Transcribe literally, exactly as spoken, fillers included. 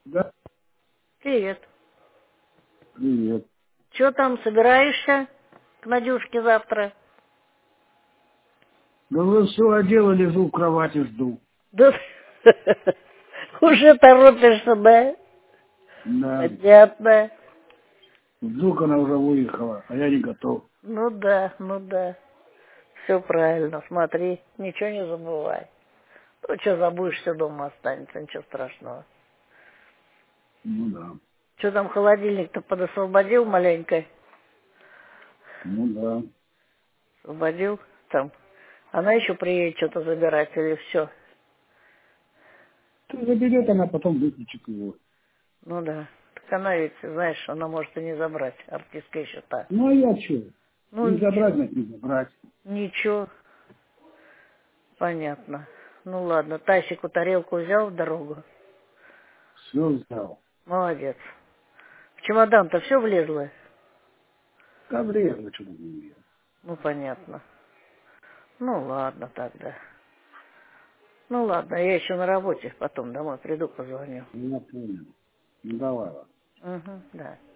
Да, Привет. привет. Че там, собираешься к Надюшке завтра? Да вы все одела, лежу в кровати, жду. Да уже торопишься, да? Да. Понятно. Вдруг она уже выехала, а я не готов. Ну да, ну да. Все правильно, смотри, ничего не забывай. Ну, что забудешь, все дома останется, ничего страшного. Ну да. Что там холодильник-то подосвободил маленько? Ну да. Освободил там. Она еще приедет что-то забирать или все? Ты заберет, она потом выключит его. Ну да. Так она ведь, знаешь, она может и не забрать. Артистка еще та. Ну а я что? Ну Не забрать, ничего. значит не забрать. Ничего. Понятно. Ну ладно, Тасику тарелку взял в дорогу. Все взял. Молодец. В чемодан-то все влезло? Да врезно, что-то не вижу. Ну, понятно. Ну, ладно тогда. Ну, ладно, я еще на работе, потом домой приду, позвоню. Я понял. Ну давай. Угу, да.